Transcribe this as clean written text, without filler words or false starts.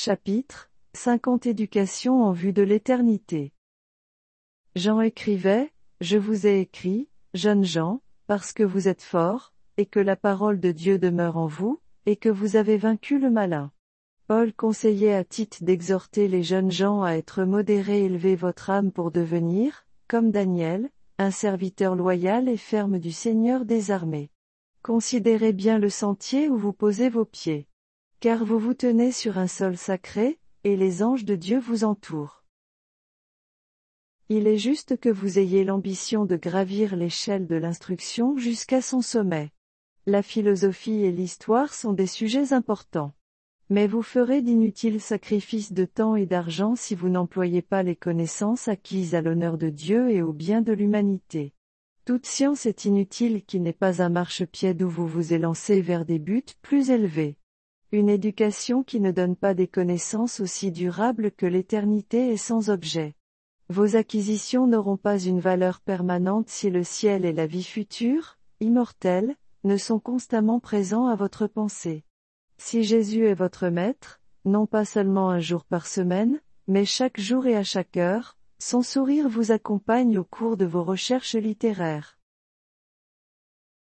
Chapitre 50 Éducation en vue de l'éternité. Jean écrivait, Je vous ai écrit, jeunes gens, parce que vous êtes forts, et que la parole de Dieu demeure en vous, et que vous avez vaincu le malin. Paul conseillait à Tite d'exhorter les jeunes gens à être modérés et élever votre âme pour devenir, comme Daniel, un serviteur loyal et ferme du Seigneur des armées. Considérez bien le sentier où vous posez vos pieds. Car vous vous tenez sur un sol sacré, et les anges de Dieu vous entourent. Il est juste que vous ayez l'ambition de gravir l'échelle de l'instruction jusqu'à son sommet. La philosophie et l'histoire sont des sujets importants. Mais vous ferez d'inutiles sacrifices de temps et d'argent si vous n'employez pas les connaissances acquises à l'honneur de Dieu et au bien de l'humanité. Toute science est inutile qui n'est pas un marchepied d'où vous vous élancez vers des buts plus élevés. Une éducation qui ne donne pas des connaissances aussi durables que l'éternité est sans objet. Vos acquisitions n'auront pas une valeur permanente si le ciel et la vie future, immortelle, ne sont constamment présents à votre pensée. Si Jésus est votre maître, non pas seulement un jour par semaine, mais chaque jour et à chaque heure, son sourire vous accompagne au cours de vos recherches littéraires.